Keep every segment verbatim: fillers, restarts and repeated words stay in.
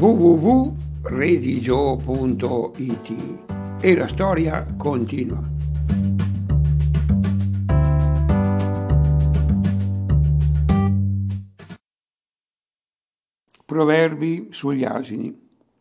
w w w punto redigio punto i t e la storia continua. Proverbi sugli asini.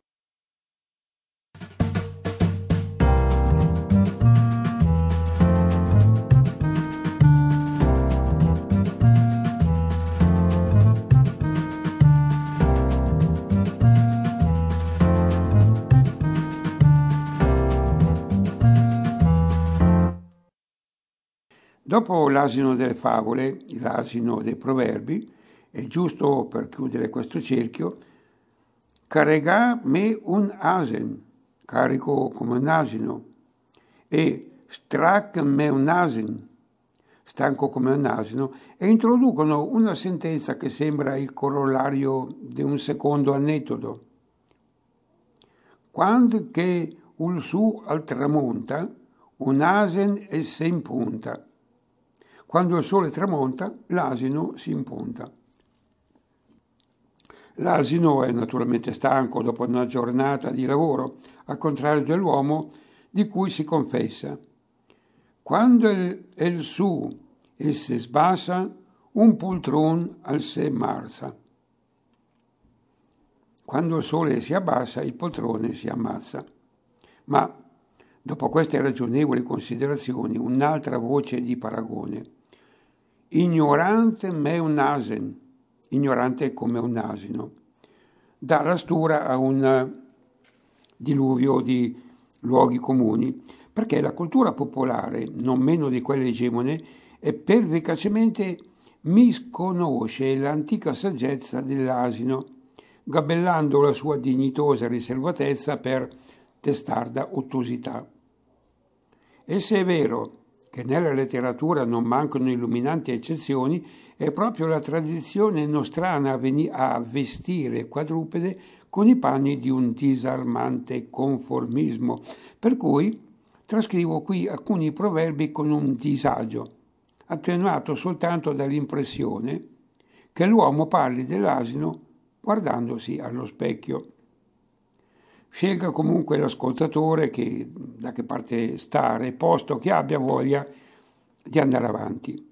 Dopo l'asino delle favole, l'asino dei proverbi, è giusto per chiudere questo cerchio, carrega me un asen, carico come un asino, e strac me un asen, stanco come un asino, e introducono una sentenza che sembra il corollario di un secondo aneddoto. Quando che un su al tramonta, un asen è se in punta. Quando il sole tramonta, l'asino si impunta. L'asino è naturalmente stanco dopo una giornata di lavoro, al contrario dell'uomo di cui si confessa. Quando il, il su e si sbassa, un poltron al se marza. Quando il sole si abbassa, il poltrone si ammazza. Ma, dopo queste ragionevoli considerazioni, un'altra voce di paragone. Ignorante me un asen, ignorante come un asino, dà la stura a un diluvio di luoghi comuni, perché la cultura popolare, non meno di quella egemone, è pervicacemente misconosce l'antica saggezza dell'asino, gabellando la sua dignitosa riservatezza per testarda ottusità. E se è vero che nella letteratura non mancano illuminanti eccezioni, è proprio la tradizione nostrana a vestire il quadrupede con i panni di un disarmante conformismo, per cui trascrivo qui alcuni proverbi con un disagio, attenuato soltanto dall'impressione che l'uomo parli dell'asino guardandosi allo specchio. Scelga comunque l'ascoltatore che, da che parte stare, posto che abbia voglia di andare avanti.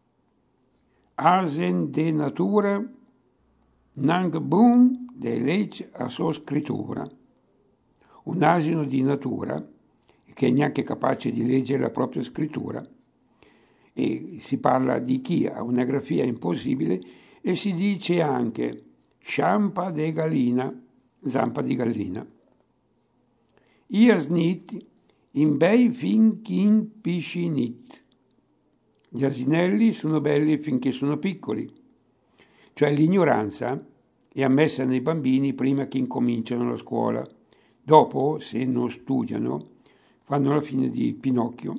Asen de natura, nang bun de legge a sua scrittura. Un asino di natura, che è neanche capace di leggere la propria scrittura, e si parla di chi ha una grafia impossibile, e si dice anche sciampa de gallina, zampa di gallina. Ias nit, in bei finché piscinit. Gli asinelli sono belli finché sono piccoli. Cioè l'ignoranza è ammessa nei bambini prima che incominciano la scuola. Dopo, se non studiano, fanno la fine di Pinocchio.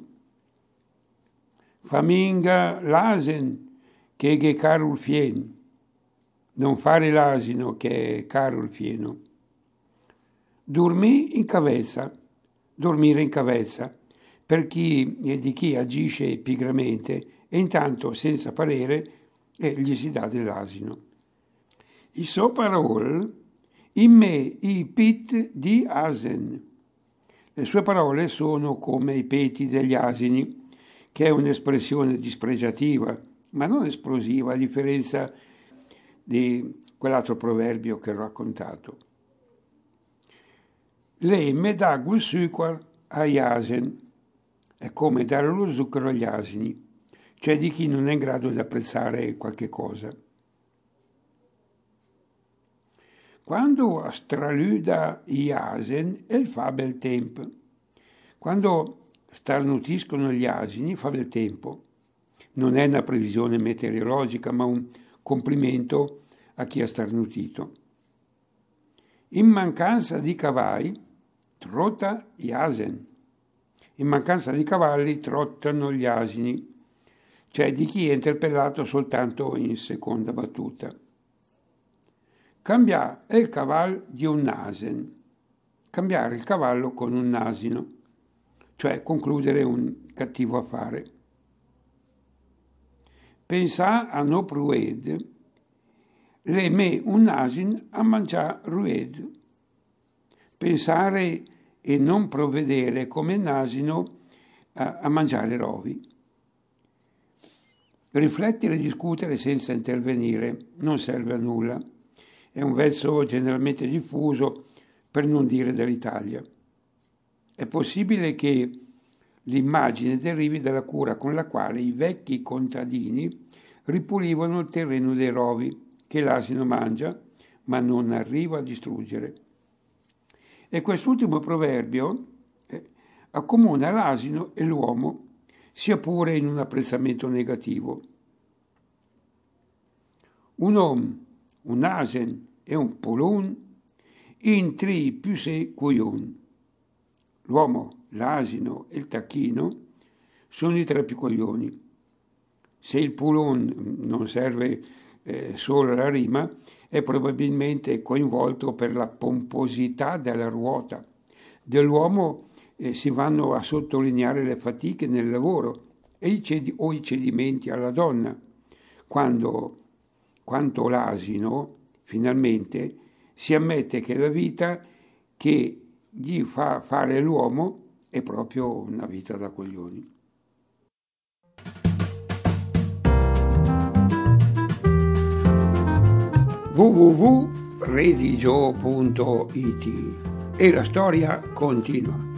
Faminga l'asen che è caro il fien. Non fare l'asino che è caro il fieno. Dormì in cavezza, dormire in cavezza, per chi e di chi agisce pigramente e intanto senza parere e gli si dà dell'asino. I so parol, in me i pit di asen. Le sue parole sono come i peti degli asini, che è un'espressione dispregiativa, ma non esplosiva, a differenza di quell'altro proverbio che ho raccontato. Lei me dà il zucchero agli asini, è come dare lo zucchero agli asini, cioè di chi non è in grado di apprezzare qualche cosa. Quando straluda gli asini, il fa bel tempo. Quando starnutiscono gli asini, fa bel tempo. Non è una previsione meteorologica, ma un complimento a chi ha starnutito. In mancanza di cavalli, trotta gli asini. In mancanza di cavalli trottano gli asini, cioè di chi è interpellato soltanto in seconda battuta. Cambiare il cavallo di un asen, cambiare il cavallo con un asino, cioè concludere un cattivo affare. Pensà a no prued, le me un asin a mangiare rued. pensare e non provvedere come un asino a, a mangiare rovi. Riflettere e discutere senza intervenire non serve a nulla. È un verso generalmente diffuso, per non dire dell'Italia. È possibile che l'immagine derivi dalla cura con la quale i vecchi contadini ripulivano il terreno dei rovi, che l'asino mangia, ma non arriva a distruggere. E quest'ultimo proverbio eh, accomuna l'asino e l'uomo, sia pure in un apprezzamento negativo. Un uomo, un asen e un polon, in tri più se cuion. L'uomo, l'asino e il tacchino sono i tre più coglioni. Se il pulon non serve eh, solo alla rima, è probabilmente coinvolto per la pomposità della ruota. Dell'uomo eh, si vanno a sottolineare le fatiche nel lavoro e i cedi- o i cedimenti alla donna, quando, quanto l'asino, finalmente, si ammette che la vita che gli fa fare l'uomo è proprio una vita da coglioni. w w w punto redigio punto it e la storia continua.